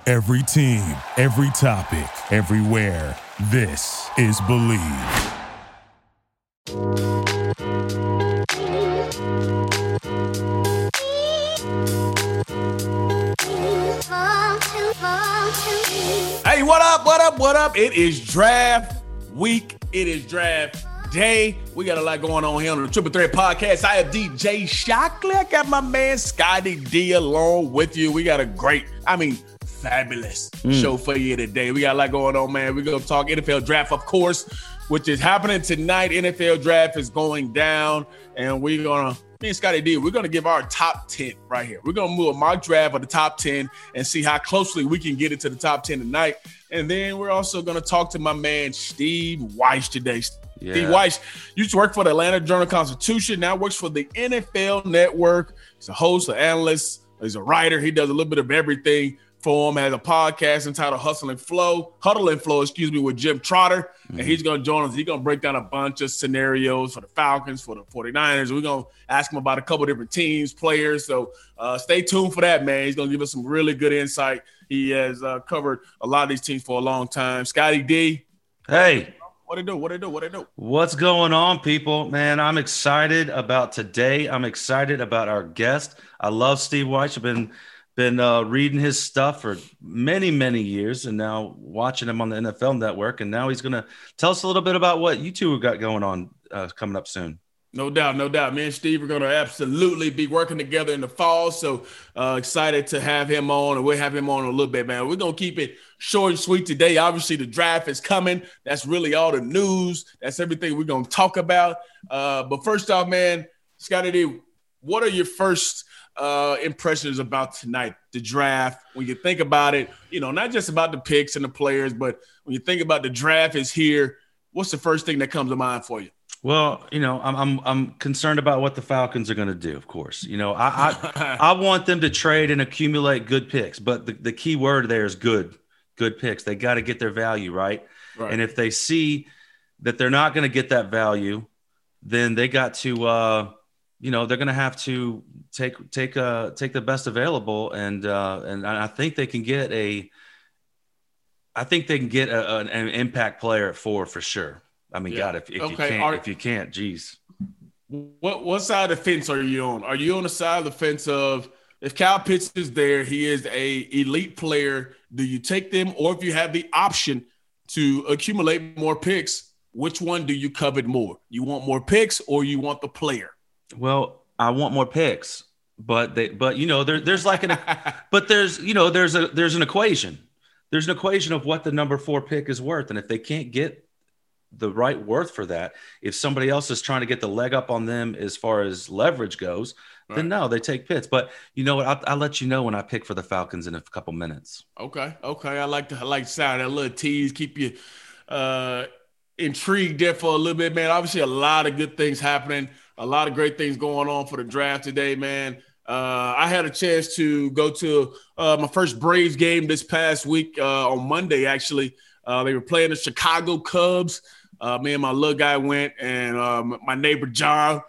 Every team, every topic, everywhere. This is Believe. Hey, what up, what up, what up? It is draft week. It is draft day. We got a lot going on here on the Triple Threat Podcast. I have DJ Shockley. I got my man Scotty D along with you. We got a great, fabulous show for you today. We got a lot going on, man. We're going to talk NFL draft, of course, which is happening tonight. NFL draft is going down, and me and Scotty D, we're going to give our top 10 right here. We're going to move a mock draft of the top 10 and see how closely we can get into the top 10 tonight. And then we're also going to talk to my man Steve Weiss today. Yeah. Steve Weiss used to work for the Atlanta Journal-Constitution, now works for the NFL Network. He's a host, an analyst, he's a writer. He does a little bit of everything for him. Has a podcast entitled Huddle and Flow, with Jim Trotter. And he's going to join us. He's going to break down a bunch of scenarios for the Falcons, for the 49ers. We're going to ask him about a couple different teams, players. So stay tuned for that, man. He's going to give us some really good insight. He has covered a lot of these teams for a long time. Scotty D. Hey. What it do? What's going on, people? Man, I'm excited about today. I'm excited about our guest. I love Steve Weiss. I've been reading his stuff for many, many years, and now watching him on the NFL Network. And now he's going to tell us a little bit about what you two have got going on coming up soon. No doubt. Me and Steve are going to absolutely be working together in the fall. So excited to have him on, and we'll have him on in a little bit, man. We're going to keep it short and sweet today. Obviously, the draft is coming. That's really all the news. That's everything we're going to talk about. But first off, man, Scotty D, what are your first impressions about tonight, the draft? When you think about it, not just about the picks and the players, but when you think about the draft is here, what's the first thing that comes to mind for you? Well, I'm concerned about what the Falcons are going to do, of course. I want them to trade and accumulate good picks, but the key word there is good picks. They got to get their value right. And if they see that they're not going to get that value, then they got to they're going to have to take the best available, and I think they can get an impact player at 4 for sure. God, if you can't, geez. What side of the fence are you on? Are you on the side of the fence of, if Kyle Pitts is there, he is a elite player, do you take them? Or if you have the option to accumulate more picks, which one do you covet more? You want more picks, or you want the player? Well, I want more picks, but there's like there's an equation. There's an equation of what the number 4 pick is worth, and if they can't get the right worth for that, if somebody else is trying to get the leg up on them as far as leverage goes, then no, they take Pitts. But you know what? I'll let you know when I pick for the Falcons in a couple minutes. Okay. I like the sound, that little tease, keep you intrigued there for a little bit, man. Obviously, a lot of good things happening, a lot of great things going on for the draft today, man. I had a chance to go to my first Braves game this past week on Monday, actually. They were playing the Chicago Cubs. Me and my little guy went, and my neighbor John,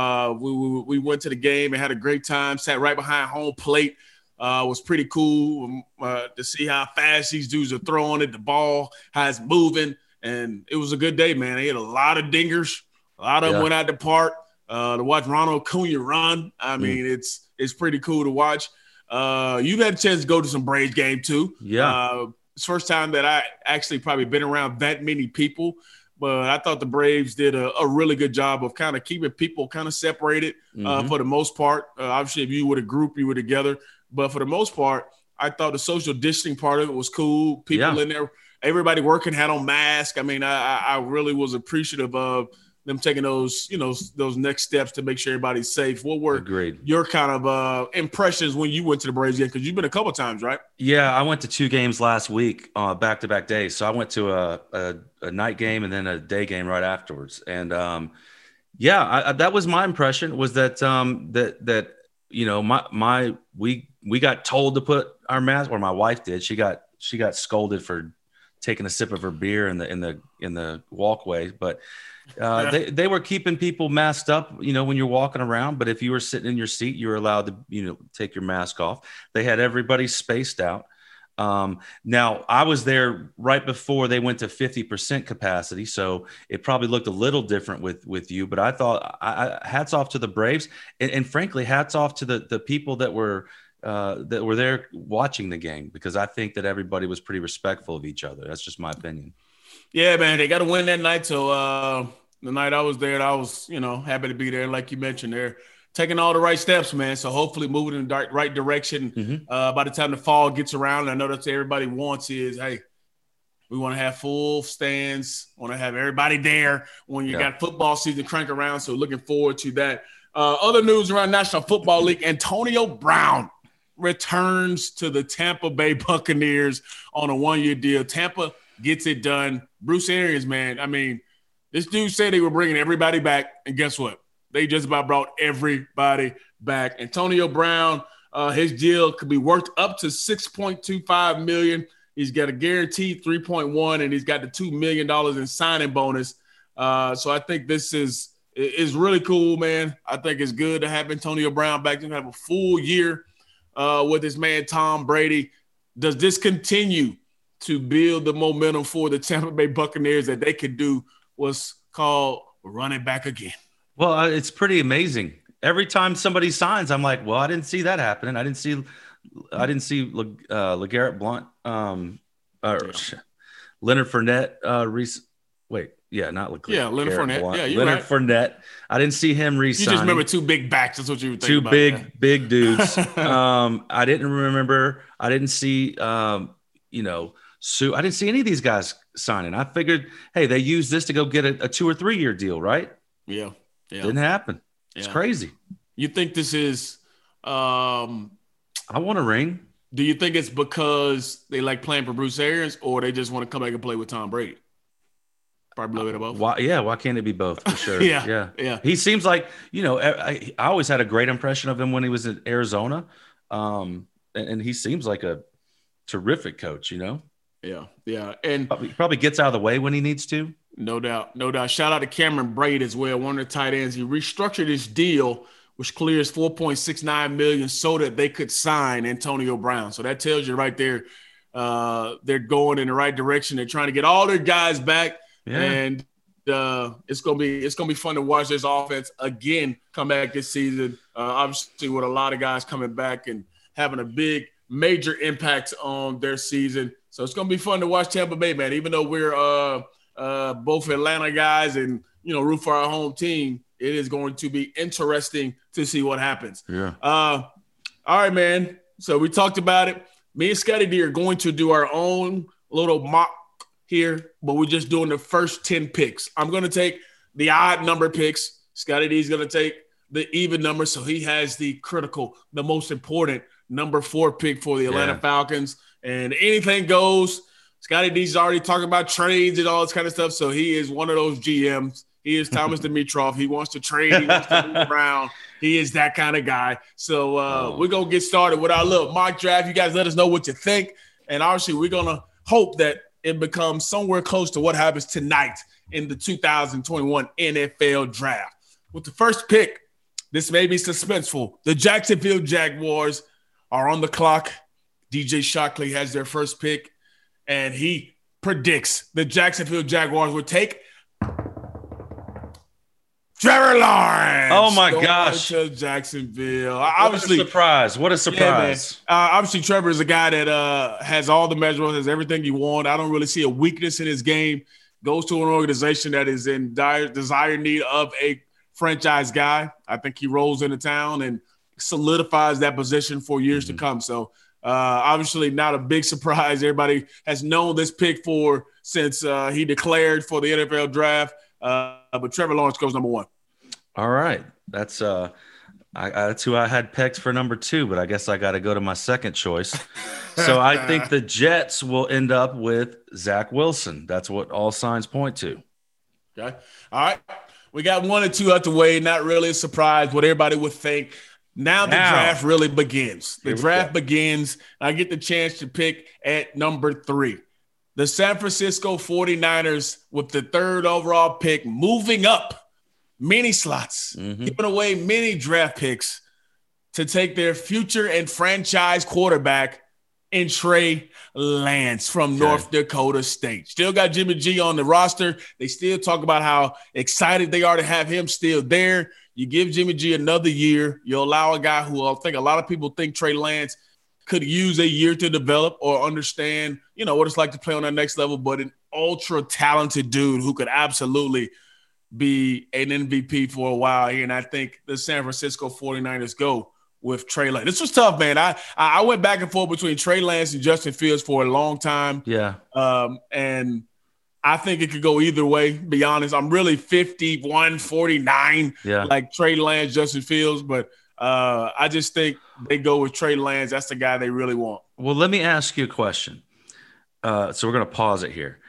we went to the game and had a great time. Sat right behind home plate. Was pretty cool to see how fast these dudes are throwing it, the ball, how it's moving, and it was a good day, man. They had a lot of dingers. A lot of them went out the park. To watch Ronald Acuna run, it's pretty cool to watch. You've had a chance to go to some Braves game too. Yeah. It's the first time that I actually probably been around that many people. But I thought the Braves did a really good job of kind of keeping people kind of separated for the most part. Obviously, if you were a group, you were together. But for the most part, I thought the social distancing part of it was cool. People in there, everybody working had on masks. I really was appreciative of them taking those next steps to make sure everybody's safe. What were your kind of impressions when you went to the Braves game? Because you've been a couple times, right? Yeah, I went to 2 games last week, back-to-back days. So I went to a night game and then a day game right afterwards. And that was my impression, was that we got told to put our mask, or my wife did. She got scolded for taking a sip of her beer in the walkway, but they were keeping people masked up, when you're walking around. But if you were sitting in your seat, you were allowed to, take your mask off. They had everybody spaced out. Now, I was there right before they went to 50% capacity, so it probably looked a little different with you. But I thought, hats off to the Braves, and frankly, hats off to the people that were there watching the game, because I think that everybody was pretty respectful of each other. That's just my opinion. Yeah, man, they got to win that night. So the night I was there, I was, happy to be there. Like you mentioned, they're taking all the right steps, man. So hopefully moving in the right direction. Mm-hmm. By the time the fall gets around, I know that's what everybody wants is, hey, we want to have full stands, want to have everybody there when you got football season crank around. So looking forward to that. Other news around National Football League, Antonio Brown returns to the Tampa Bay Buccaneers on a 1-year deal. Tampa gets it done. Bruce Arians, man, I mean, this dude said they were bringing everybody back, and guess what? They just about brought everybody back. Antonio Brown, his deal could be worth up to $6.25 million. He's got a guaranteed $3.1, and he's got the $2 million in signing bonus. So I think this is really cool, man. I think it's good to have Antonio Brown back and have a full year with his man Tom Brady. Does this continue to build the momentum for the Tampa Bay Buccaneers that they could do what's called run it back again? Well, it's pretty amazing. Every time somebody signs, I'm like, well, I didn't see that happening. I didn't see LeGarrette Blount, Leonard Fournette. Not LeGarrette. Yeah, Leonard Fournette. Blount. Yeah, you're Leonard right. Fournette. I didn't see him re-sign. You just remember two big backs. That's what you were thinking two about. Big dudes. I didn't remember. I didn't see, Sue. I didn't see any of these guys signing. I figured, hey, they used this to go get a 2 or 3 year deal, right? Yeah. Didn't happen. It's crazy. You think this is I want a ring. Do you think it's because they like playing for Bruce Arians, or they just want to come back and play with Tom Brady? Probably a little bit of both. Why can't it be both, for sure? Yeah. He seems like, I always had a great impression of him when he was in Arizona. And he seems like a terrific coach, Yeah. And probably gets out of the way when he needs to. No doubt. Shout out to Cameron Braid as well, one of the tight ends. He restructured his deal, which clears $4.69 million so that they could sign Antonio Brown. So that tells you right there, they're going in the right direction. They're trying to get all their guys back, and it's gonna be fun to watch this offense again come back this season. Obviously, with a lot of guys coming back and having a big major impact on their season. So it's gonna be fun to watch Tampa Bay, man. Even though we're both Atlanta guys and root for our home team, it is going to be interesting to see what happens. Yeah. All right, man. So we talked about it. Me and Scotty D are going to do our own little mock here, but we're just doing the first 10 picks. I'm going to take the odd number picks. Scotty D is going to take the even number, so he has the most important number 4 pick for the Atlanta Falcons. And anything goes. Scotty D's already talking about trades and all this kind of stuff, so he is one of those GMs. He is Thomas Dimitroff. He wants to trade. He wants to move around. He is that kind of guy. So we're going to get started with our little mock draft. You guys let us know what you think. And obviously, we're going to hope that it becomes somewhere close to what happens tonight in the 2021 NFL Draft. With the first pick, this may be suspenseful. The Jacksonville Jaguars are on the clock. DJ Shockley has their first pick, and he predicts the Jacksonville Jaguars will take Trevor Lawrence. Oh, my gosh. To Jacksonville. What a surprise. What a surprise. Obviously, Trevor is a guy that has all the measurables, has everything you want. I don't really see a weakness in his game. Goes to an organization that is in dire need of a franchise guy. I think he rolls into town and solidifies that position for years to come. So, obviously not a big surprise. Everybody has known this pick since he declared for the NFL Draft. But Trevor Lawrence goes number 1. All right. That's that's who I had picked for number 2, but I guess I got to go to my second choice. So I think the Jets will end up with Zach Wilson. That's what all signs point to. Okay. All right. We got 1 and 2 out the way. Not really a surprise what everybody would think. Now the draft really begins. The draft begins. I get the chance to pick at number 3. The San Francisco 49ers with the 3rd overall pick, moving up many slots, giving away many draft picks to take their future and franchise quarterback, and Trey Lance from North Dakota State. Still got Jimmy G on the roster. They still talk about how excited they are to have him still there. You give Jimmy G another year. You allow a guy who I think a lot of people think Trey Lance could use a year to develop or understand, what it's like to play on that next level, but an ultra talented dude who could absolutely be an MVP for a while here. And I think the San Francisco 49ers go with Trey Lance. This was tough, man. I went back and forth between Trey Lance and Justin Fields for a long time. Yeah. And I think it could go either way, to be honest. I'm really 51-49, like Trey Lance, Justin Fields. But I just think they go with Trey Lance. That's the guy they really want. Well, let me ask you a question. So we're going to pause it here.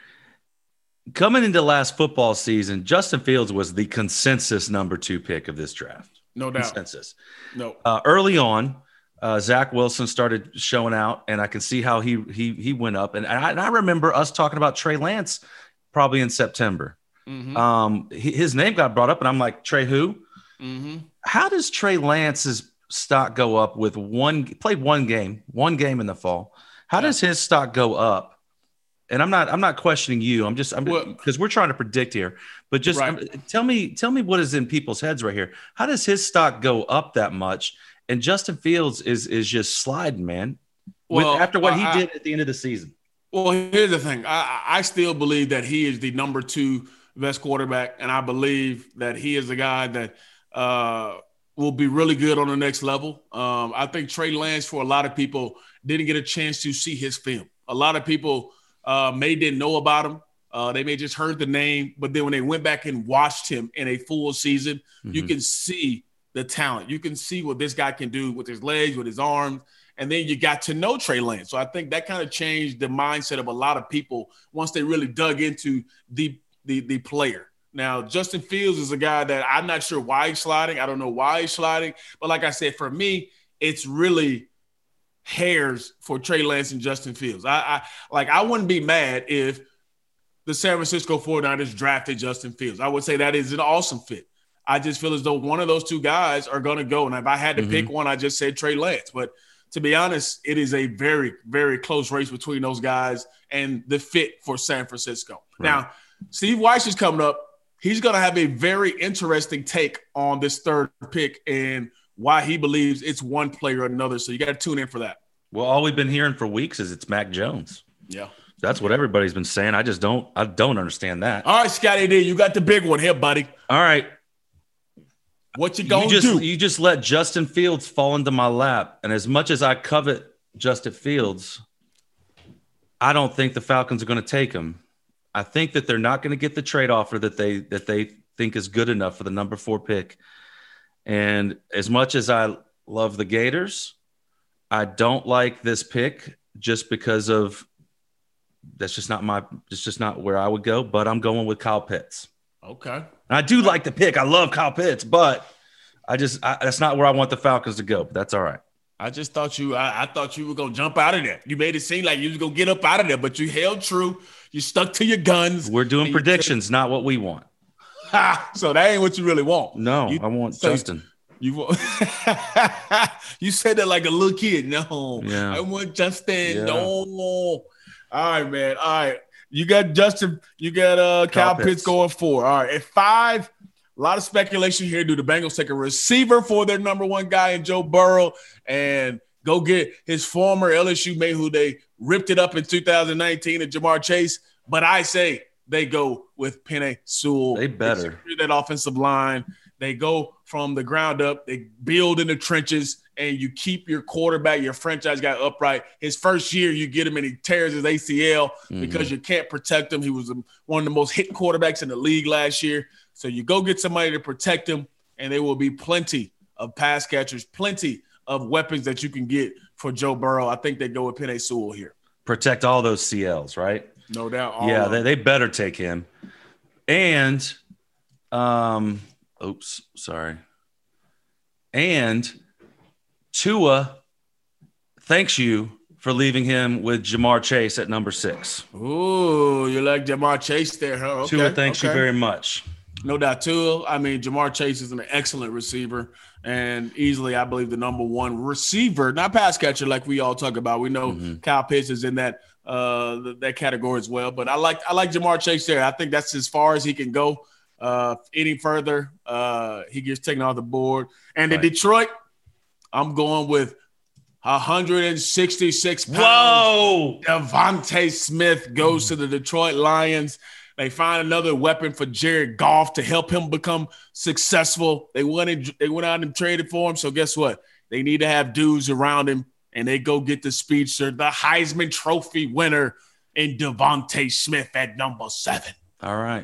Coming into last football season, Justin Fields was the consensus number 2 pick of this draft. No doubt. Consensus. No. Early on, Zach Wilson started showing out, and I can see how he went up. And I remember us talking about Trey Lance probably in September. Mm-hmm. His name got brought up, and I'm like, Trey who? Mm-hmm. How does Trey Lance's stock go up with played one game in the fall? How does his stock go up? And I'm not questioning you. I'm because we're trying to predict here. But just tell me what is in people's heads right here. How does his stock go up that much? And Justin Fields is just sliding, man. After what he did at the end of the season. Well, here's the thing. I still believe that he is the number 2 best quarterback, and I believe that he is the guy that will be really good on the next level. I think Trey Lance, for a lot of people, didn't get a chance to see his film. A lot of people may didn't know about him. They may just heard the name, but then when they went back and watched him in a full season, you can see the talent. You can see what this guy can do with his legs, with his arms, and then you got to know Trey Lance. So I think that kind of changed the mindset of a lot of people once they really dug into the player. Now, Justin Fields is a guy that I'm not sure why he's sliding. I don't know why he's sliding. But like I said, for me, it's really hairs for Trey Lance and Justin Fields. I wouldn't be mad if the San Francisco 49ers drafted Justin Fields. I would say that is an awesome fit. I just feel as though one of those 2 guys are going to go. And if I had to pick one, I just said Trey Lance. But to be honest, it is a very, very close race between those guys and the fit for San Francisco. Right. Now, Steve Weiss is coming up. He's going to have a very interesting take on this 3rd pick and why he believes it's one player or another. So you got to tune in for that. Well, all we've been hearing for weeks is it's Mac Jones. Yeah. That's what everybody's been saying. I don't understand that. All right, Scotty D, you got the big one here, buddy. All right. What you going to do? You just let Justin Fields fall into my lap. And as much as I covet Justin Fields, I don't think the Falcons are going to take him. I think that they're not going to get the trade offer that they think is good enough for the number 4 pick. And as much as I love the Gators, I don't like this pick just because of it's just not where I would go, but I'm going with Kyle Pitts. Okay. And I do like the pick. I love Kyle Pitts, but that's not where I want the Falcons to go, but that's all right. I just thought I thought you were going to jump out of there. You made it seem like you was going to get up out of there, but you held true. You stuck to your guns. We're doing predictions, not what we want. So that ain't what you really want. No, I want Justin. You said that like a little kid. No, I want Justin. Yeah. No. All right, man. All right. You got Justin. You got Kyle Pitts going 4. All right. At 5, a lot of speculation here. Do the Bengals take a receiver for their number 1 guy in Joe Burrow and go get his former LSU mate who they ripped it up in 2019 at Jamar Chase? But I say they go with Penei Sewell. They better. That offensive line. They go from the ground up. They build in the trenches, and you keep your quarterback, your franchise guy upright. His first year, you get him and he tears his ACL because you can't protect him. He was one of the most hit quarterbacks in the league last year. So you go get somebody to protect him, and there will be plenty of pass catchers, plenty of weapons that you can get for Joe Burrow. I think they go with Penei Sewell here. Protect all those CLs, right? No doubt. Yeah, they better take him. And And Tua thanks you for leaving him with Jamar Chase at number 6. Ooh, you like Jamar Chase there, huh? Okay, Tua thanks you very much. No doubt, too. I mean, Jamar Chase is an excellent receiver and easily, I believe, the number one receiver, not pass catcher like we all talk about. We know Kyle Pitts is in that category as well. But I like Jamar Chase there. I think that's as far as he can go. Any further, he gets taken off the board. And in Detroit, I'm going with 166 pounds. Whoa! Devontae Smith goes to the Detroit Lions. They find another weapon for Jared Goff to help him become successful. They went out and traded for him. So guess what? They need to have dudes around him, and they go get the speedster, the Heisman Trophy winner, in Devontae Smith at number 7. All right.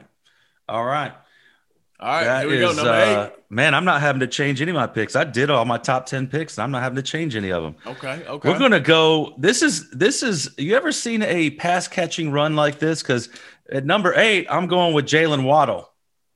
Here we go, number 8. Man, I'm not having to change any of my picks. I did all my top 10 picks, and I'm not having to change any of them. Okay. We're going to go – this is – you ever seen a pass-catching run like this? Because at number 8, I'm going with Jalen Waddle.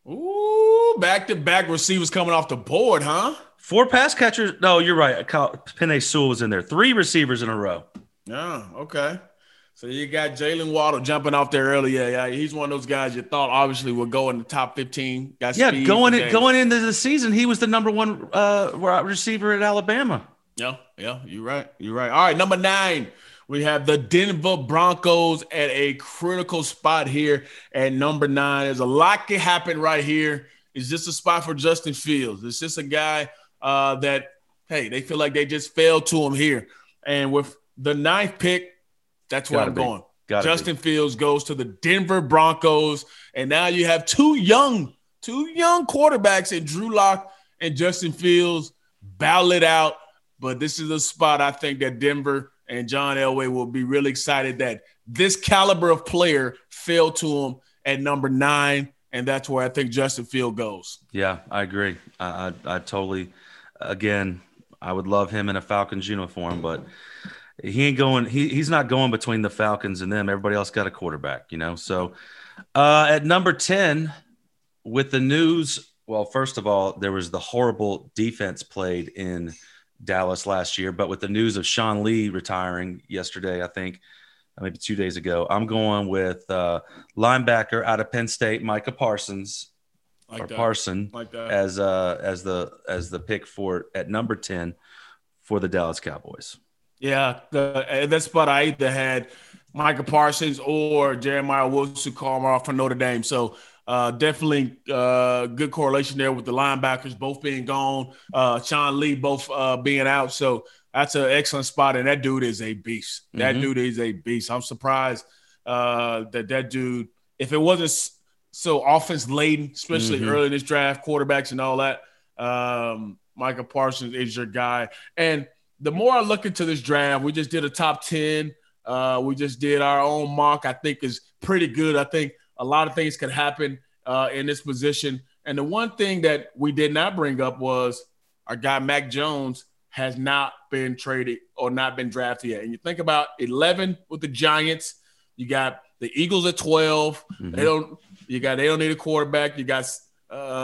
Ooh, back-to-back receivers coming off the board, huh? 4 pass catchers. No, you're right. Penei Sewell was in there. 3 receivers in a row. Yeah, okay. So you got Jalen Waddle jumping off there earlier. Yeah, he's one of those guys you thought obviously would go in the top 15. Going into the season, he was the number 1 receiver at Alabama. Yeah, you're right. All right, number 9, we have the Denver Broncos at a critical spot here at number 9. There's a lot can happen right here. Is this a spot for Justin Fields? Is this a guy that, hey, they feel like they just fell to him here? And with the 9th pick, that's where I'm going. Justin Fields goes to the Denver Broncos, and now you have two young quarterbacks in Drew Lock and Justin Fields battle it out. But this is a spot I think that Denver and John Elway will be really excited that this caliber of player fell to him at number 9, and that's where I think Justin Fields goes. Yeah, I agree. I totally. Again, I would love him in a Falcons uniform, but he ain't going. He's not going between the Falcons and them. Everybody else got a quarterback, So at number 10, with the news, well, first of all, there was the horrible defense played in Dallas last year, but with the news of Sean Lee retiring yesterday, I think maybe 2 days ago, I'm going with linebacker out of Penn State, Micah Parsons. Parson as the pick for at number 10 for the Dallas Cowboys. Yeah, that spot I either had Micah Parsons or Jeremiah Owusu-Koramoah from Notre Dame. So definitely good correlation there with the linebackers both being gone, Sean Lee both being out. So that's an excellent spot, and that dude is a beast. That dude is a beast. I'm surprised that dude, if it wasn't so offense laden, especially early in this draft, quarterbacks and all that, Micah Parsons is your guy. And the more I look into this draft, we just did a top 10. We just did our own mock. I think is pretty good. I think a lot of things could happen in this position. And the one thing that we did not bring up was our guy Mac Jones has not been traded or not been drafted yet. And you think about 11 with the Giants. You got the Eagles at 12. They don't need a quarterback. You got I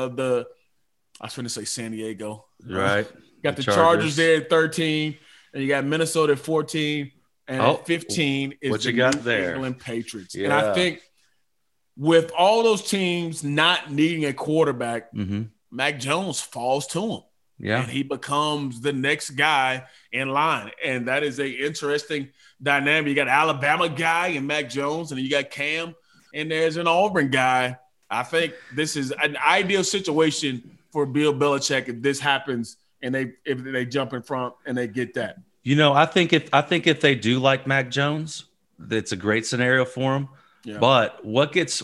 was going to say San Diego. Right. You got the Chargers there at 13, and you got Minnesota at 14, and at 15 is the New England Patriots. Yeah. And I think with all those teams not needing a quarterback, Mac Jones falls to him. Yeah. And he becomes the next guy in line. And that is a interesting dynamic. You got an Alabama guy and Mac Jones, and then you got Cam, and there's an Auburn guy. I think this is an ideal situation for Bill Belichick if this happens and if they jump in front and they get that. I think if they do like Mac Jones, that's a great scenario for him. Yeah. But what gets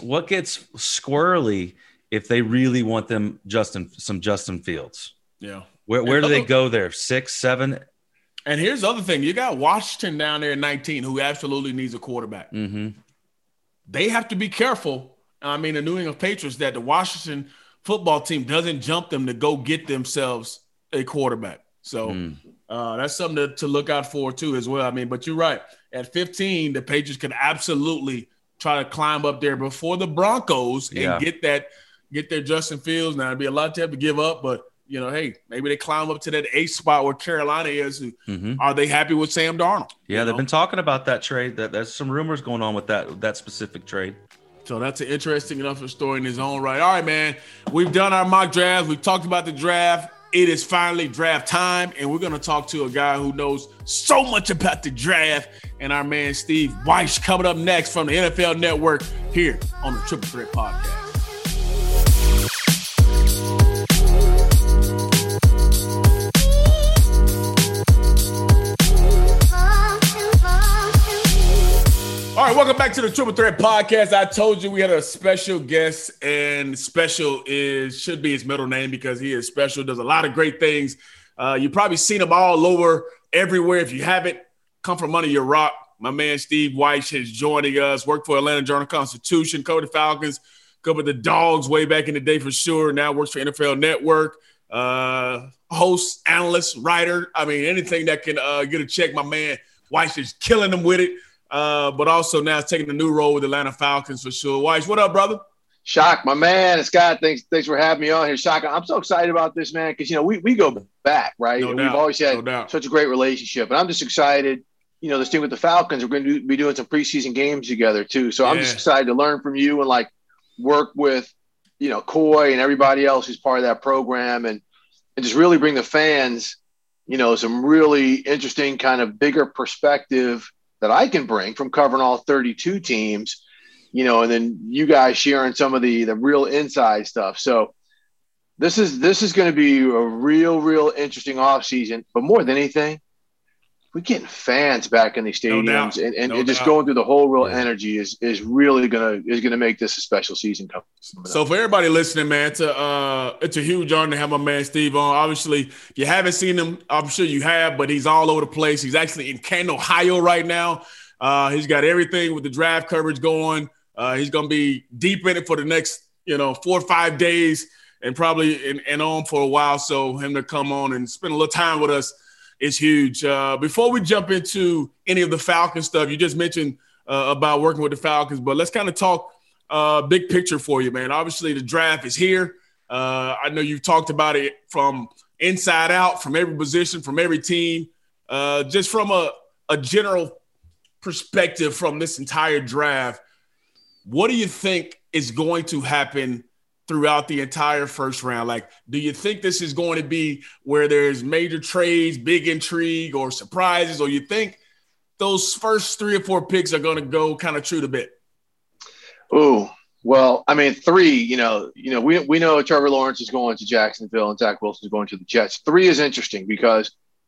squirrely if they really want some Justin Fields? Yeah. Where do they go there? 6, 7? And here's the other thing. You got Washington down there at 19 who absolutely needs a quarterback. They have to be careful. The New England Patriots, that the Washington football team doesn't jump them to go get themselves a quarterback. So that's something to look out for too as well. But you're right. At 15, the Patriots can absolutely try to climb up there before the Broncos and get their Justin Fields. Now, it'd be a lot to have to give up, but hey, maybe they climb up to that 8th spot where Carolina is. Are they happy with Sam Darnold? Yeah, they've been talking about that trade. There's some rumors going on with that specific trade. So that's an interesting enough story in his own right. All right, man. We've done our mock drafts. We've talked about the draft. It is finally draft time, and we're going to talk to a guy who knows so much about the draft, and our man Steve Wyche coming up next from the NFL Network here on the Triple Threat Podcast. All right, welcome back to the Triple Threat Podcast. I told you we had a special guest, and special should be his middle name because he is special, does a lot of great things. You've probably seen him all over, everywhere. If you haven't, come from under your rock. My man Steve Wyche is joining us, worked for Atlanta Journal-Constitution, covered the Falcons, covered the Dogs way back in the day for sure, now works for NFL Network, host, analyst, writer. I mean, anything that can get a check, my man Wyche is killing them with it. But also now it's taking a new role with the Atlanta Falcons for sure. Wyche, what up, brother? Shock, my man. It's Scott. Thanks for having me on here. Shock, I'm so excited about this, man, because, we go back, right? No and doubt. We've always had such a great relationship. And I'm just excited, this thing with the Falcons, we're going to be doing some preseason games together, too. So I'm just excited to learn from you and, work with, Coy and everybody else who's part of that program and just really bring the fans, some really interesting kind of bigger perspective that I can bring from covering all 32 teams, and then you guys sharing some of the real inside stuff. So this is going to be a real interesting offseason. But more than anything, we're getting fans back in these stadiums and just going through the whole real energy is really gonna make this a special season coming. So for everybody listening, man, it's a huge honor to have my man Steve on. Obviously, you haven't seen him. I'm sure you have, but he's all over the place. He's actually in Canton, Ohio right now. He's got everything with the draft coverage going. He's gonna be deep in it for the next 4 or 5 days and probably and on for a while. So him to come on and spend a little time with us is huge. Before we jump into any of the Falcons stuff, you just mentioned about working with the Falcons, but let's kind of talk big picture for you, man. Obviously, the draft is here. I know you've talked about it from inside out, from every position, from every team. Just from a general perspective from this entire draft, what do you think is going to happen throughout the entire first round? Do you think this is going to be where there's major trades, big intrigue, or surprises, or you think those first 3 or 4 picks are going to go kind of true to bit? Oh, well, I mean, 3, we know Trevor Lawrence is going to Jacksonville and Zach Wilson is going to the Jets. 3 is interesting because,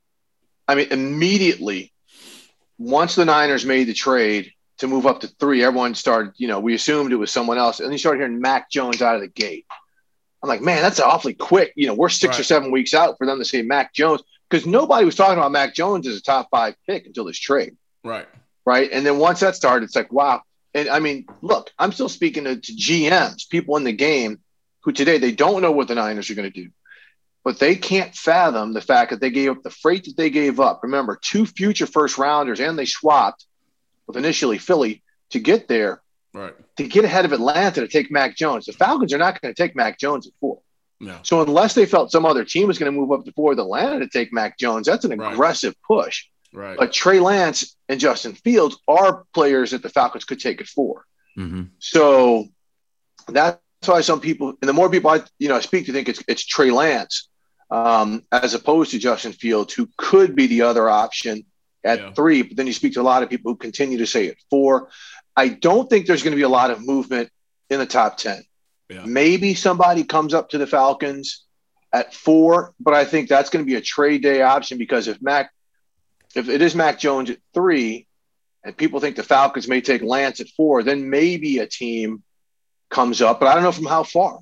immediately once the Niners made the trade to move up to 3, everyone started, we assumed it was someone else. And then you started hearing Mac Jones out of the gate. I'm like, man, that's awfully quick. We're 6 or 7 weeks out for them to say Mac Jones because nobody was talking about Mac Jones as a top 5 pick until this trade. Right. Right. And then once that started, it's like, wow. And look, I'm still speaking to GMs, people in the game who today they don't know what the Niners are going to do. But they can't fathom the fact that they gave up the freight that they gave up. Remember, 2 future first rounders, and they swapped with initially Philly to get there, right? To get ahead of Atlanta to take Mac Jones. The Falcons are not going to take Mac Jones at 4. No. So unless they felt some other team was going to move up to 4 with Atlanta to take Mac Jones, that's an aggressive push. Right. But Trey Lance and Justin Fields are players that the Falcons could take at 4. Mm-hmm. So that's why some people, and the more people I speak to, think it's Trey Lance as opposed to Justin Fields, who could be the other option at 3, but then you speak to a lot of people who continue to say at 4. I don't think there's going to be a lot of movement in the top 10. Yeah. Maybe somebody comes up to the Falcons at 4, but I think that's going to be a trade day option because if it is Mac Jones at 3 and people think the Falcons may take Lance at 4, then maybe a team comes up, but I don't know from how far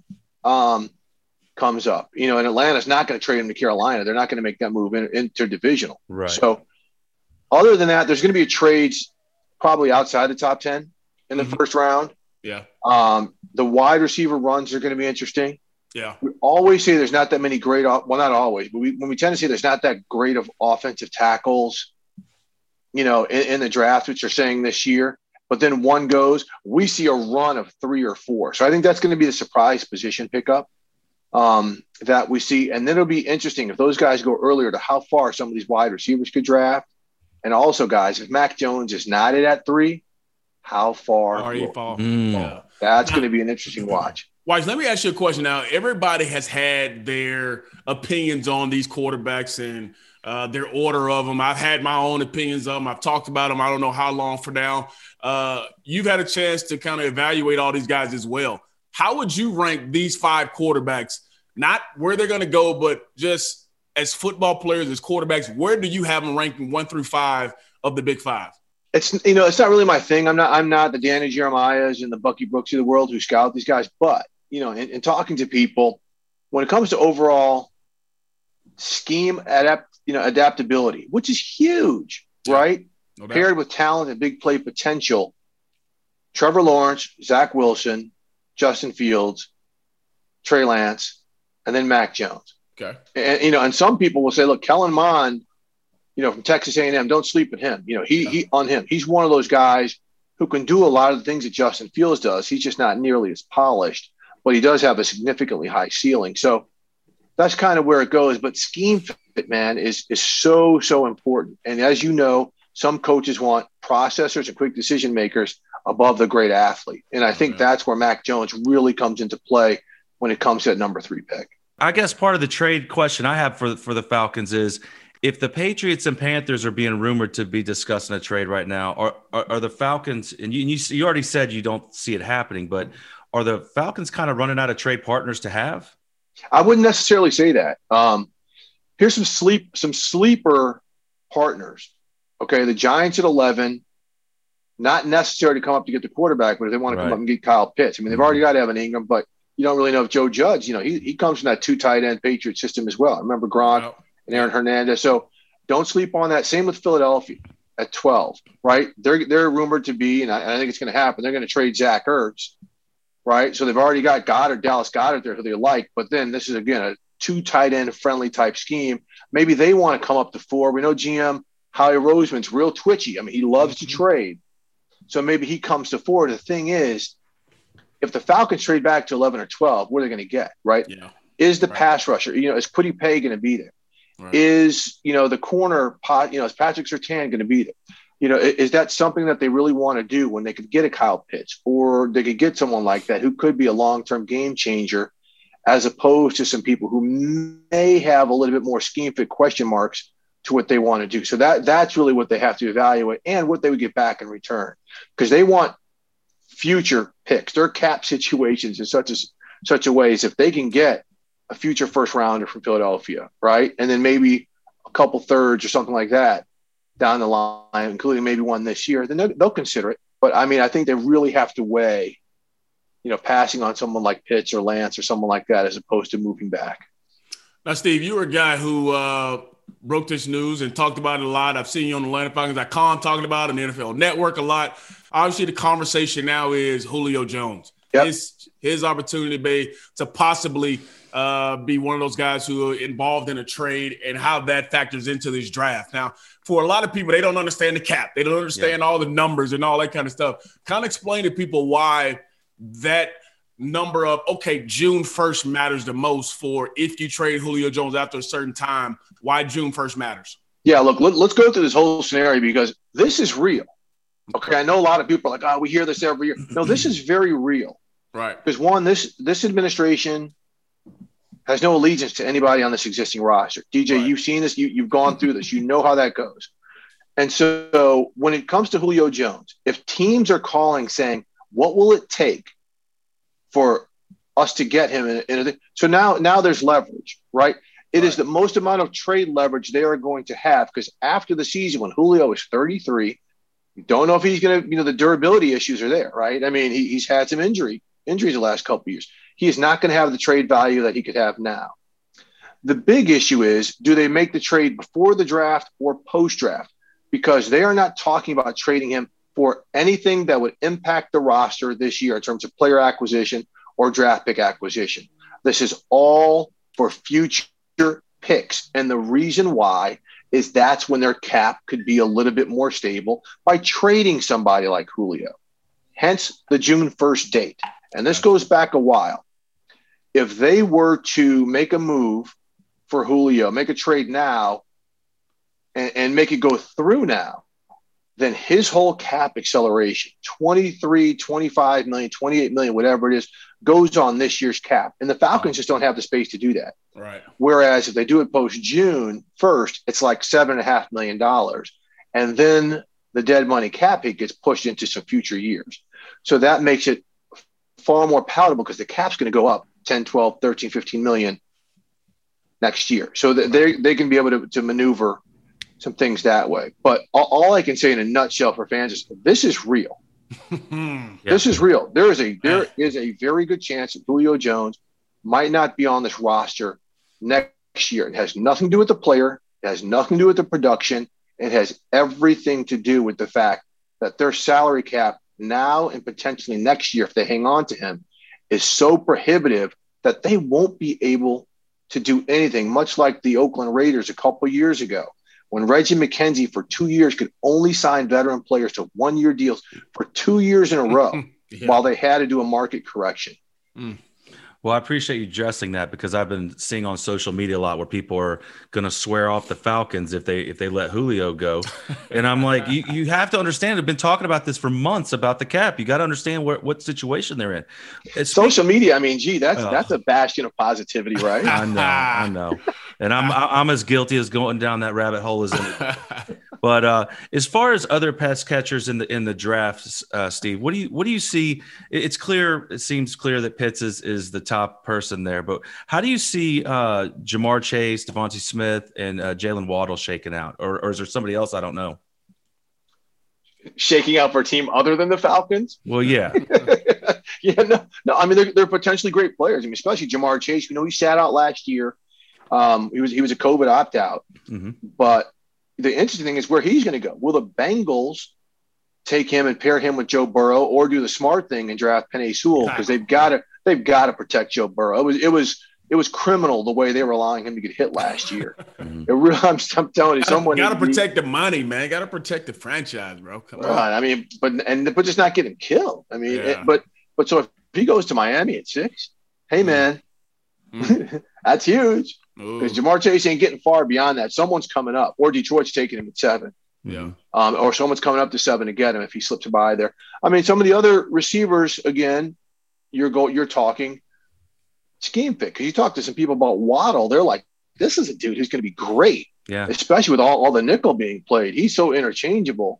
comes up. And Atlanta's not going to trade him to Carolina. They're not going to make that move interdivisional. Right. So other than that, there's going to be trades probably outside the top 10 in the first round. Yeah. The wide receiver runs are going to be interesting. Yeah. We always say there's not that many great – well, not always, but when we tend to say there's not that great of offensive tackles, in the draft, which you're saying this year. But then one goes, we see a run of 3 or 4. So I think that's going to be the surprise position pickup that we see. And then it'll be interesting if those guys go earlier to how far some of these wide receivers could draft. And also, guys, if Mac Jones is not at 3, how far Are you will fall? Yeah. That's going to be an interesting watch. Wise, let me ask you a question now. Everybody has had their opinions on these quarterbacks and their order of them. I've had my own opinions of them. I've talked about them. I don't know how long for now. You've had a chance to kind of evaluate all these guys as well. How would you rank these 5 quarterbacks? Not where they're going to go, but just as football players, as quarterbacks, where do you have them ranking 1 through 5 of the Big 5? It's it's not really my thing. I'm not the Danny Jeremiahs and the Bucky Brooks of the world who scout these guys. But in talking to people, when it comes to overall scheme adaptability, which is huge, right? No doubt. Paired with talent and big play potential, Trevor Lawrence, Zach Wilson, Justin Fields, Trey Lance, and then Mac Jones. Okay. And some people will say, look, Kellen Mond, from Texas A&M, don't sleep at him. He's one of those guys who can do a lot of the things that Justin Fields does. He's just not nearly as polished, but he does have a significantly high ceiling. So that's kind of where it goes. But scheme fit, man, is so, so important. And as you know, some coaches want processors and quick decision makers above the great athlete. And I think that's where Mac Jones really comes into play when it comes to that number 3 pick. I guess part of the trade question I have for the Falcons is, if the Patriots and Panthers are being rumored to be discussing a trade right now, are the Falcons, and you already said you don't see it happening, but are the Falcons kind of running out of trade partners to have? I wouldn't necessarily say that. Here's some sleeper partners. Okay, the Giants at 11, not necessary to come up to get the quarterback, but if they want to come up and get Kyle Pitts, they've already got Evan Ingram, but you don't really know if Joe Judge, he comes from that 2 tight end Patriot system as well. I remember Gronk and Aaron Hernandez. So don't sleep on that. Same with Philadelphia at 12, right? They're rumored to be, and I think it's going to happen, they're going to trade Zach Ertz, right? So they've already got Dallas Goedert there who they like, but then this is, again, a 2 tight end friendly type scheme. Maybe they want to come up to 4. We know GM Howie Roseman's real twitchy. He loves to trade. So maybe he comes to 4. The thing is, if the Falcons trade back to 11 or 12, what are they going to get, right? Yeah. Is the pass rusher, is Kwity Paye going to be there? Right. Is, the corner pot, is Patrick Surtain going to be there? Is that something that they really want to do when they could get a Kyle Pitts, or they could get someone like that who could be a long-term game changer, as opposed to some people who may have a little bit more scheme fit question marks to what they want to do. So that's really what they have to evaluate, and what they would get back in return, because they want future picks. Their cap situations in such a way as if they can get a future first rounder from Philadelphia, right? And then maybe a couple thirds or something like that down the line, including maybe one this year, then they'll consider it. But I think they really have to weigh, passing on someone like Pitts or Lance or someone like that, as opposed to moving back. Now, Steve, you were a guy who broke this news and talked about it a lot. I've seen you on the AtlantaFalcons.com talking about it, on the NFL Network a lot. Obviously, the conversation now is Julio Jones. Yep. His opportunity to possibly be one of those guys who are involved in a trade, and how that factors into this draft. Now, for a lot of people, they don't understand the cap. They don't understand all the numbers and all that kind of stuff. Kind of explain to people why that number of, June 1st matters the most for if you trade Julio Jones after a certain time, why June 1st matters. Yeah, look, let's go through this whole scenario, because this is real. Okay, I know a lot of people are like, we hear this every year. No, this is very real. Right. Because one, this administration has no allegiance to anybody on this existing roster. DJ, right. You've seen this. You've gone through this. You know how that goes. And so when it comes to Julio Jones, if teams are calling saying, what will it take for us to get him so now there's leverage, right? It is the most amount of trade leverage they are going to have, because after the season, when Julio is 33, you don't know if he's going to, the durability issues are there, right? He's had some injuries the last couple of years. He is not going to have the trade value that he could have now. The big issue is, do they make the trade before the draft or post-draft? Because they are not talking about trading him for anything that would impact the roster this year in terms of player acquisition or draft pick acquisition. This is all for future picks. And the reason why is that's when their cap could be a little bit more stable by trading somebody like Julio. Hence the June 1st date. And this goes back a while. If they were to make a move for Julio, make a trade now, and make it go through now, then his whole cap acceleration, 23, 25 million, 28 million, whatever it is, goes on this year's cap. And the Falcons just don't have the space to do that. Right. Whereas if they do it post-June 1st, it's like $7.5 million. And then the dead money cap hit gets pushed into some future years. So that makes it far more palatable because the cap's going to go up 10, 12, 13, 15 million next year. So they can be able to maneuver some things that way. But all I can say in a nutshell for fans is this is real. This is real. There is a very good chance that Julio Jones might not be on this roster next year. It has nothing to do with the player. It has nothing to do with the production. It has everything to do with the fact that their salary cap now and potentially next year, if they hang on to him, is so prohibitive that they won't be able to do anything, much like the Oakland Raiders a couple of years ago, when Reggie McKenzie for 2 years could only sign veteran players to 1-year deals for 2 years in a row while they had to do a market correction. Well, I appreciate you addressing that because I've been seeing on social media a lot where people are going to swear off the Falcons if they let Julio go. And I'm like, you have to understand, I've been talking about this for months about the cap. You got to understand what situation they're in. Social media, I mean, gee, that's a bastion of positivity, right? I know. And I'm as guilty as going down that rabbit hole as anybody. But as far as other pass catchers in the drafts, Steve, what do you see? It's clear. It seems clear that Pitts is the top person there. But how do you see Jamar Chase, Devontae Smith, and Jalen Waddle shaking out, or is there somebody else I don't know? Shaking out for a team other than the Falcons? Well, yeah. No. I mean, they're potentially great players. I mean, especially Jamar Chase. He sat out last year. He was a COVID opt-out. But the interesting thing is where he's going to go. Will the Bengals take him and pair him with Joe Burrow, or do the smart thing and draft Penei Sewell? Because they've got to protect Joe Burrow. It was criminal the way they were allowing him to get hit last year. I'm telling you, someone got to protect the money, man. Got to protect the franchise, bro. Come on. I mean, but just not get him killed. I mean, but so if he goes to Miami at 6, hey man, that's huge. Because Jamar Chase ain't getting far beyond that. Someone's coming up, or Detroit's taking him at 7. Yeah. Or someone's coming up to 7 to get him if he slips by there. I mean, some of the other receivers, again, you're talking scheme fit. Because you talk to some people about Waddle, they're like, this is a dude who's going to be great. Yeah. Especially with all the nickel being played. He's so interchangeable.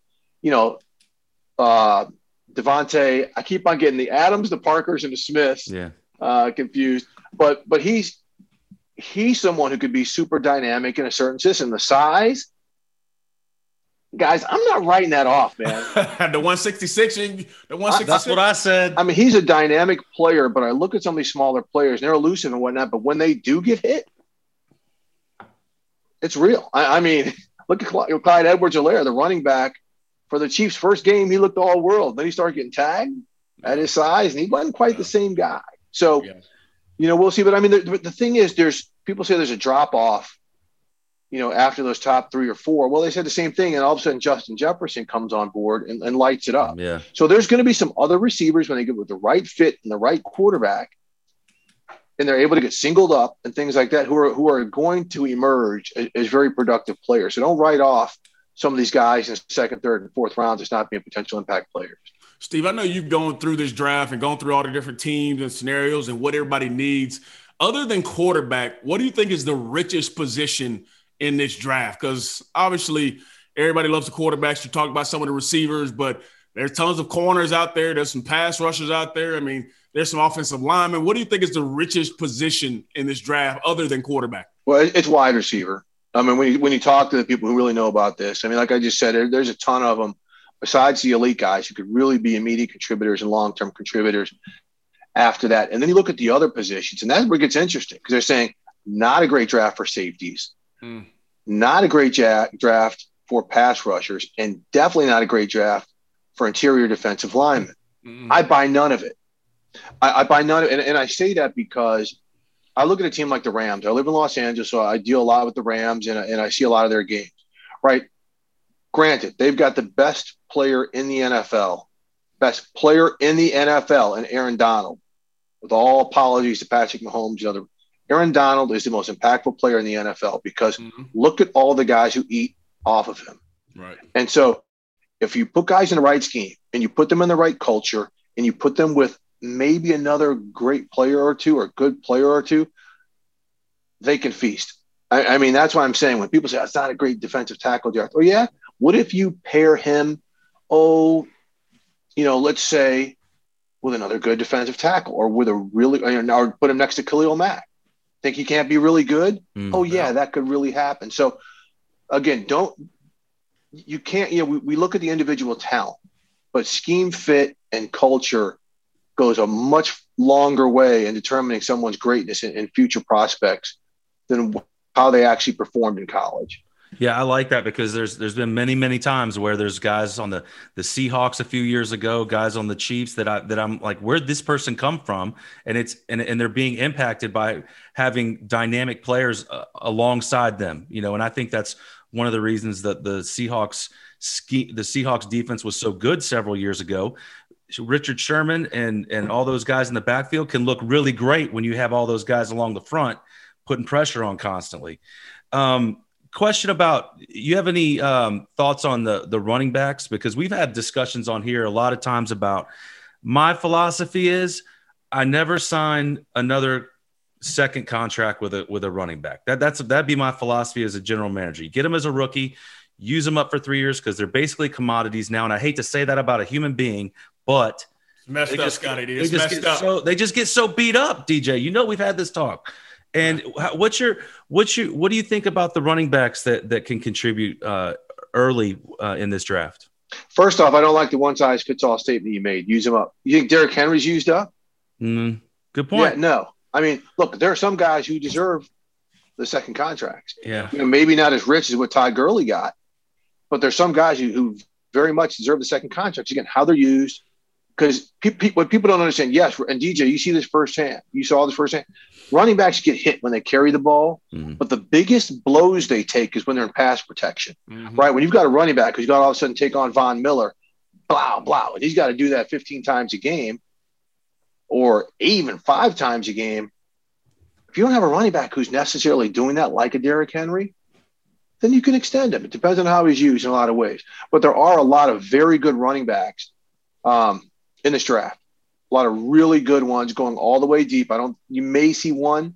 Devontae, I keep on getting the Adams, the Parkers, and the Smiths confused. But he's someone who could be super dynamic in a certain system. The size, guys, I'm not writing that off, man. The 166, That's what I said. I mean, he's a dynamic player, but I look at some of these smaller players, and they're elusive and whatnot, but when they do get hit, it's real. I mean, look at Clyde Edwards-Helaire, the running back for the Chiefs' first game. He looked all world. Then he started getting tagged at his size, and he wasn't quite the same guy. So, we'll see. But I mean, the thing is, people say there's a drop off, after those top 3 or 4. Well, they said the same thing, and all of a sudden Justin Jefferson comes on board and lights it up. Yeah. So there's going to be some other receivers when they get with the right fit and the right quarterback, and they're able to get singled up and things like that, who are going to emerge as very productive players. So don't write off some of these guys in the 2nd, 3rd, and 4th rounds as not being potential impact players. Steve, I know you've gone through this draft and gone through all the different teams and scenarios and what everybody needs. Other than quarterback, what do you think is the richest position in this draft? Because obviously everybody loves the quarterbacks. You talk about some of the receivers, but there's tons of corners out there. There's some pass rushers out there. I mean, there's some offensive linemen. What do you think is the richest position in this draft other than quarterback? Well, it's wide receiver. I mean, when you talk to the people who really know about this, I mean, like I just said, there's a ton of them besides the elite guys who could really be immediate contributors and long-term contributors after that. And then you look at the other positions, and that's where it gets interesting because they're saying not a great draft for safeties, not a great draft for pass rushers, and definitely not a great draft for interior defensive linemen. I buy none of it. I buy none of it. And I say that because I look at a team like the Rams. I live in Los Angeles, so I deal a lot with the Rams, and I see a lot of their games, right? Granted, they've got the best player in the NFL, and Aaron Donald. With all apologies to Patrick Mahomes and other, Aaron Donald is the most impactful player in the NFL because look at all the guys who eat off of him. Right. And so if you put guys in the right scheme and you put them in the right culture and you put them with maybe another great player or two or good player or two, they can feast. I mean, that's why I'm saying when people say that's not a great defensive tackle draft. Oh yeah. What if you pair him, let's say with another good defensive tackle or with a really, or put him next to Khalil Mack. Think he can't be really good? That could really happen. So again, we look at the individual talent, but scheme fit and culture goes a much longer way in determining someone's greatness and future prospects than how they actually performed in college. Yeah, I like that because there's been many, many times where there's guys on the Seahawks a few years ago, guys on the Chiefs that I'm like, where'd this person come from? And they're being impacted by having dynamic players alongside them, and I think that's one of the reasons that the Seahawks defense was so good several years ago. Richard Sherman and all those guys in the backfield can look really great when you have all those guys along the front putting pressure on constantly. Question about, you have any thoughts on the running backs? Because we've had discussions on here a lot of times about, my philosophy is I never sign another second contract with a running back. That'd be my philosophy as a general manager. You get them as a rookie, use them up for 3 years because they're basically commodities now. And I hate to say that about a human being, but messed up, Scotty. They just get so beat up, DJ. We've had this talk. And what do you think about the running backs that can contribute early in this draft? First off, I don't like the one-size-fits-all statement you made. Use them up. You think Derrick Henry's used up? Good point. Yeah, no. I mean, look, there are some guys who deserve the second contracts. Yeah. Maybe not as rich as what Todd Gurley got, but there's some guys who very much deserve the second contracts. Again, how they're used. Because what people don't understand, yes, and DJ, you see this firsthand. You saw this firsthand. Running backs get hit when they carry the ball, but the biggest blows they take is when they're in pass protection, right? When you've got a running back who's got to all of a sudden take on Von Miller, and he's got to do that 15 times a game or even 5 times a game. If you don't have a running back who's necessarily doing that like a Derrick Henry, then you can extend him. It depends on how he's used in a lot of ways. But there are a lot of very good running backs in this draft. A lot of really good ones going all the way deep. You may see one,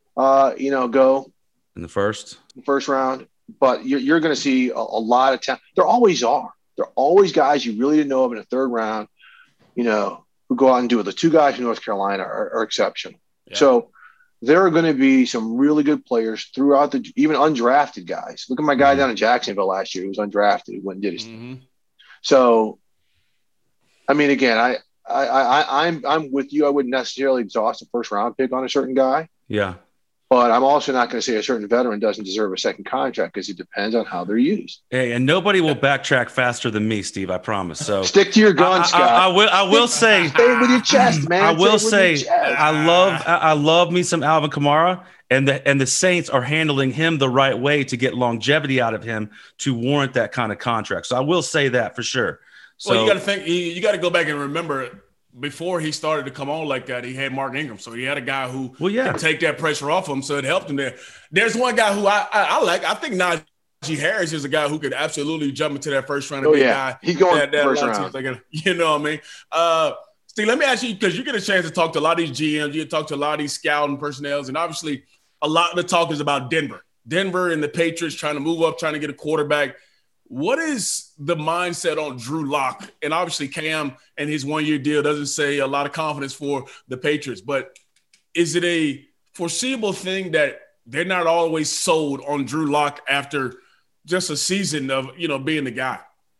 go in the first round, but you're going to see a lot of talent. There always are. There are always guys you really didn't know of in the third round, who go out and do it. The 2 guys from North Carolina are exceptional. Yeah. So there are going to be some really good players throughout even undrafted guys. Look at my guy down in Jacksonville last year. He was undrafted. He went and did his thing. So, I mean, again, I'm with you. I wouldn't necessarily exhaust a first round pick on a certain guy. Yeah. But I'm also not going to say a certain veteran doesn't deserve a second contract because it depends on how they're used. Hey, and nobody will backtrack faster than me, Steve. I promise. So stick to your guns, Scott. I will say, stay with your chest, man. I will say, I love me some Alvin Kamara, and the Saints are handling him the right way to get longevity out of him to warrant that kind of contract. So I will say that for sure. So, well, you got to think. You got to go back and remember, before he started to come on like that, he had Mark Ingram, so he had a guy who could take that pressure off him. So it helped him there. There's one guy who I like. I think Najee Harris is a guy who could absolutely jump into that first round. Guy. He's going first round. You know what I mean? Steve, let me ask you, because you get a chance to talk to a lot of these GMs, you talk to a lot of these scouting personnel, and obviously a lot of the talk is about Denver and the Patriots trying to move up, trying to get a quarterback. What is the mindset on Drew Lock? And obviously Cam and his 1-year deal doesn't say a lot of confidence for the Patriots, but is it a foreseeable thing that they're not always sold on Drew Lock after just a season of, being the guy?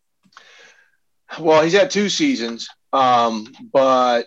Well, he's had 2 seasons, but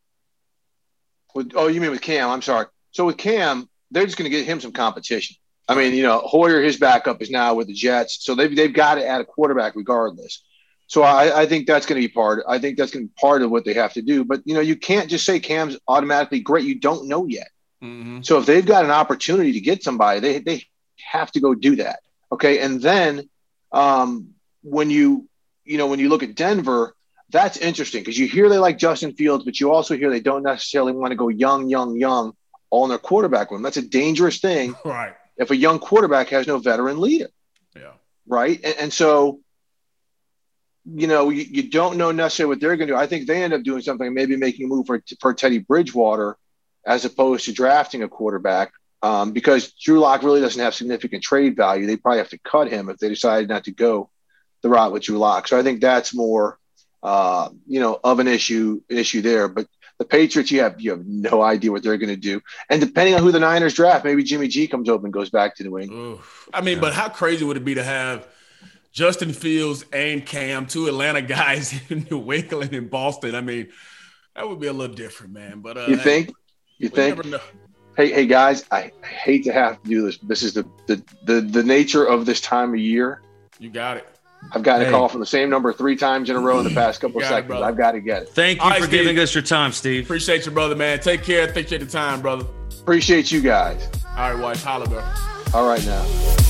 you mean with Cam? I'm sorry. So with Cam, they're just going to get him some competition. I mean, Hoyer, his backup, is now with the Jets, so they've got to add a quarterback regardless. So I think that's going to be part of what they have to do. But you can't just say Cam's automatically great. You don't know yet. Mm-hmm. So if they've got an opportunity to get somebody, they have to go do that. Okay, and then when you look at Denver, that's interesting because you hear they like Justin Fields, but you also hear they don't necessarily want to go young all in their quarterback room. That's a dangerous thing. Right. If a young quarterback has no veteran leader. Right. And so, when you look at Denver, that's interesting because you hear they like Justin Fields, but you also hear they don't necessarily want to go young all in their quarterback room. That's a dangerous thing. If a young quarterback has no veteran leader. Right. And so, when you look at Denver, that's interesting because you hear they like Justin Fields, but you also hear they don't necessarily want to go young all in their quarterback room. That's a dangerous thing. Right. And so, you don't know necessarily what they're going to do. I think they end up doing something, maybe making a move for Teddy Bridgewater as opposed to drafting a quarterback, because Drew Lock really doesn't have significant trade value. They probably have to cut him if they decide not to go the route with Drew Lock. So I think that's more, of an issue there. But the Patriots, you have no idea what they're going to do. And depending on who the Niners draft, maybe Jimmy G comes over and goes back to New England. But how crazy would it be to have Justin Fields and Cam, two Atlanta guys in New England and Boston? I mean, that would be a little different, man. But you think? Never know. Hey, guys, I hate to have to do this. This is the nature of this time of year. You got it. I've gotten a call from the same number 3 times in a row in the past couple of seconds. I've got to get it. Thank you for giving us your time, Steve. Appreciate you, brother, man. Take care. Appreciate the time, brother. Appreciate you guys. All right, Weiss. Holla, bro. All right, now.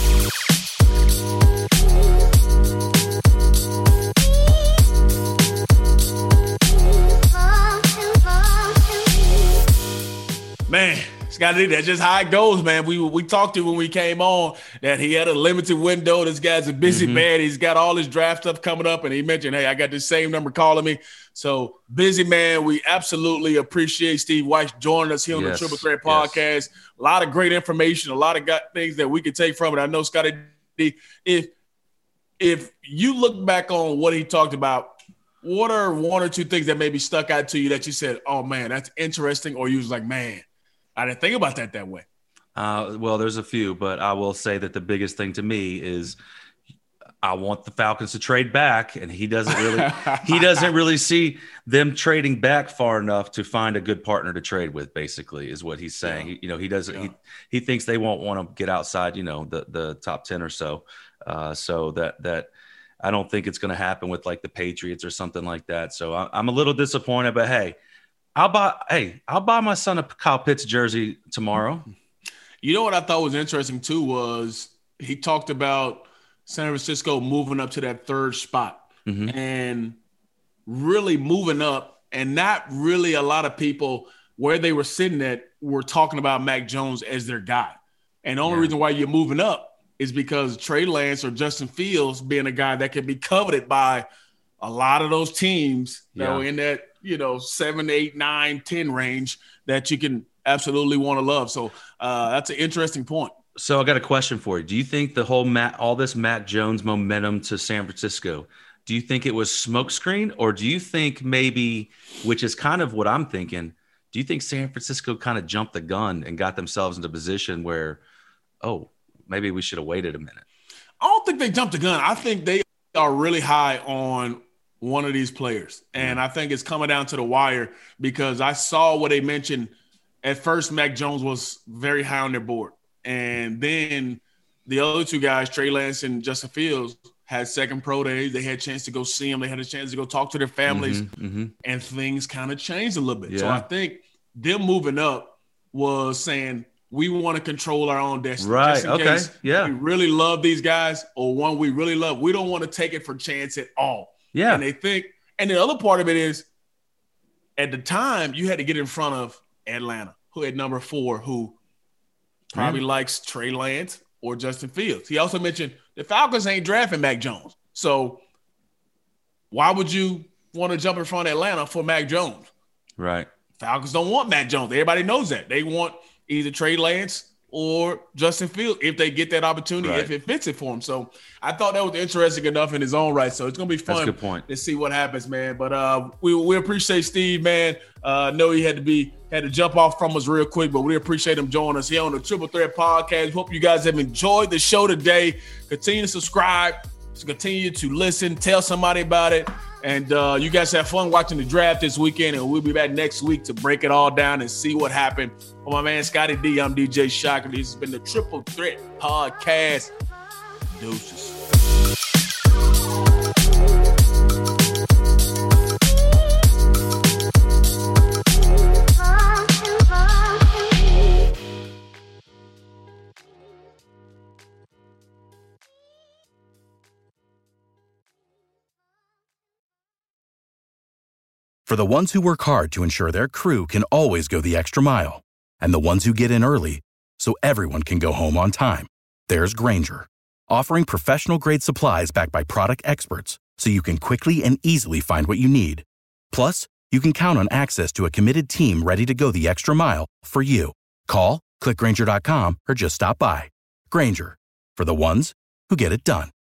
Man, Scotty, that's just how it goes, man. We talked to when we came on that he had a limited window. This guy's a busy man. He's got all his draft stuff coming up, and he mentioned, hey, I got this same number calling me. So, busy man. We absolutely appreciate Steve Weiss joining us here on the Triple Threat Podcast. Yes. A lot of great information, a lot of things that we could take from it. I know, Scotty, if you look back on what he talked about, what are 1 or 2 things that maybe stuck out to you that you said, oh, man, that's interesting, or you was like, man, I didn't think about that way? Well, there's a few, but I will say that the biggest thing to me is I want the Falcons to trade back, and he doesn't really see them trading back far enough to find a good partner to trade with, basically, is what he's saying. Yeah. He thinks they won't want to get outside, the top 10 or so. So that I don't think it's going to happen with like the Patriots or something like that. So I'm a little disappointed, but hey, I'll buy my son a Kyle Pitts jersey tomorrow. You know what I thought was interesting too was he talked about San Francisco moving up to that 3rd spot and really moving up, and not really a lot of people where they were sitting at were talking about Mac Jones as their guy. And the only reason why you're moving up is because Trey Lance or Justin Fields being a guy that can be coveted by a lot of those teams in that, 7, 8, 9, 10 range that you can absolutely want to love. So that's an interesting point. So I got a question for you. Do you think the whole all this Mac Jones momentum to San Francisco, do you think it was smokescreen, or do you think maybe, which is kind of what I'm thinking, do you think San Francisco kind of jumped the gun and got themselves into a position where, maybe we should have waited a minute? I don't think they jumped the gun. I think they are really high on one of these players. And I think it's coming down to the wire, because I saw what they mentioned. At first, Mac Jones was very high on their board. And then the other 2 guys, Trey Lance and Justin Fields, had second pro days. They had a chance to go see them. They had a chance to go talk to their families. And things kind of changed a little bit. Yeah. So I think them moving up was saying, we want to control our own destiny. Right. Just in case we really love these guys, or one we really love, we don't want to take it for chance at all. Yeah. And they think, and the other part of it is, at the time, you had to get in front of Atlanta, who had number 4, who probably likes Trey Lance or Justin Fields. He also mentioned the Falcons ain't drafting Mac Jones. So why would you want to jump in front of Atlanta for Mac Jones? Right. Falcons don't want Mac Jones. Everybody knows that. They want either Trey Lance or Justin Fields if they get that opportunity, if it fits it for them. So I thought that was interesting enough in his own right. So it's going to be fun to see what happens, man. But we appreciate Steve, man. Know he had to jump off from us real quick, but we appreciate him joining us here on the Triple Threat Podcast. Hope you guys have enjoyed the show today. Continue to subscribe, continue to listen, tell somebody about it. And you guys have fun watching the draft this weekend, and we'll be back next week to break it all down and see what happened. For my man Scotty D, I'm DJ Shockley. This has been the Triple Threat Podcast. Deuces. For the ones who work hard to ensure their crew can always go the extra mile, and the ones who get in early so everyone can go home on time, there's Grainger, offering professional-grade supplies backed by product experts so you can quickly and easily find what you need. Plus, you can count on access to a committed team ready to go the extra mile for you. Call, click Grainger.com, or just stop by. Grainger, for the ones who get it done.